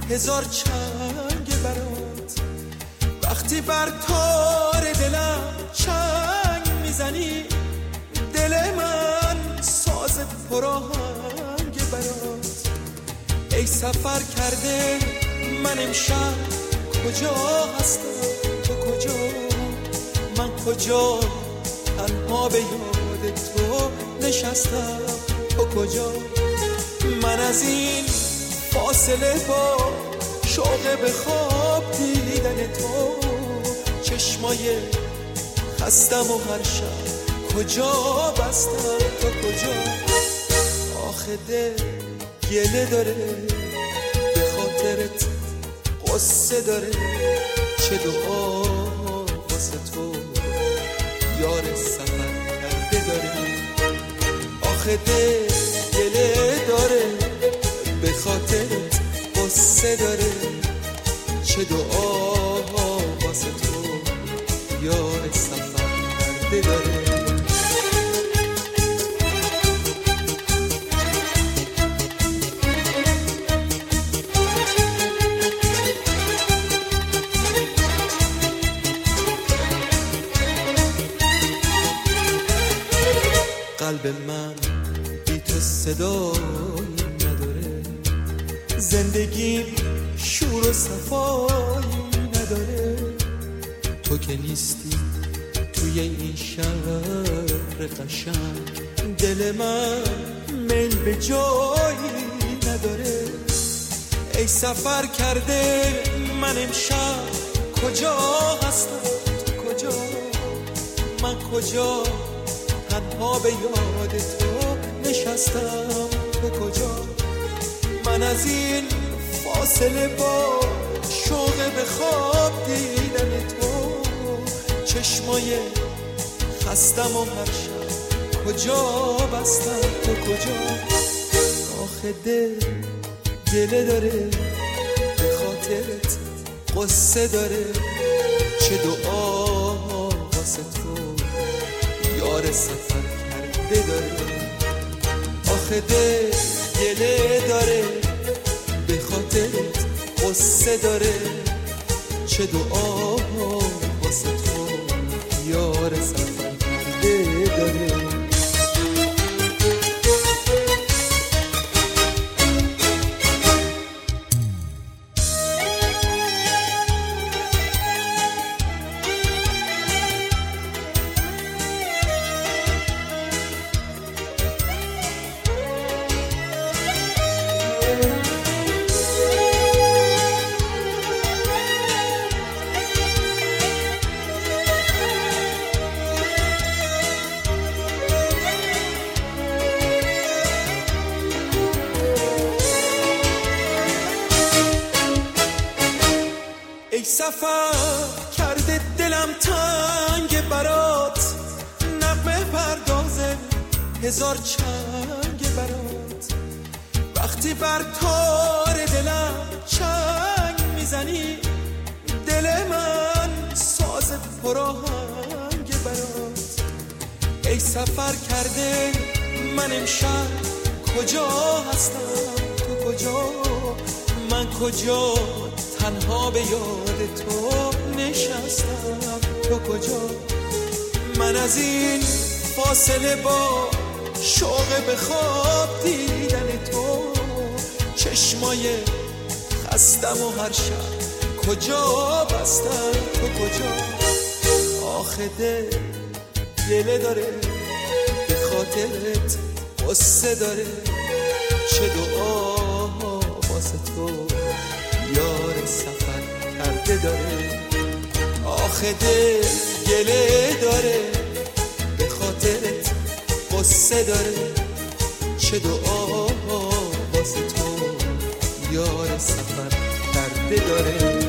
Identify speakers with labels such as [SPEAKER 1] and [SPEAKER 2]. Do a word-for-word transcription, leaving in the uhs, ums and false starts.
[SPEAKER 1] هزار چنگ برات. وقتی بر تار دلم چنگ میزنی، دل من ساز پراهنگ برات. ای سفر کرده من امشب کجا هستم، تو کجا، من کجا، تنها به یاد تو نشستم، تو کجا. من از این فاصله با شوق به خواب دیدن تو، چشمای خستم و هر شب کجا بستم، تو کجا. آخه دل گله داره به خاطرت، قصه داره، چه دعا واسه تو یار سفر کرده داره. آخه دل گله داره به خاطرت، قصه داره، چه دعا واسه تو یار سفر کرده داره. قلب من بی تو صدایی نداره، زندگیم شور و صفایی نداره. تو که نیستی توی این شهر قشنگ، دل من میل به جایی نداره. ای سفر کرده من امشب کجا هستم، تو کجا، من کجا، تنها به یاد تو نشستم، تو کجا. من از این فاصله با شوق به خواب دیدن تو، چشمای خستم و هر شب کجا بستم، تو کجا. آخه دل گله داره به خاطرت، قصه داره، چه دعا واسه تو یار سفر کرده داره. آخه دل گله داره به خاطرت، قصه داره، چه دعا واسه تو یار سفر کرده داره. ای سفر کرده دلم تنگ برات، نغمه پردازه هزار چنگ برات. وقتی بر تار دلم چنگ میزنی، دل من ساز پراهنگ برات. ای سفر کرده من امشب کجا هستم، تو کجا، من کجا، تنها به یاد تو نشستم، تو کجا. من از این فاصله با شوق به خواب دیدن تو، چشمای خستم و هر شب کجا بستم، تو کجا. آخه دل گله داره به خاطرت، قصه داره، چه دعا واسه تو یار سفر کرده داره. آخه دل گله داره به خاطرت، قصه داره، چه دعا واسه تو یار سفر کرده داره.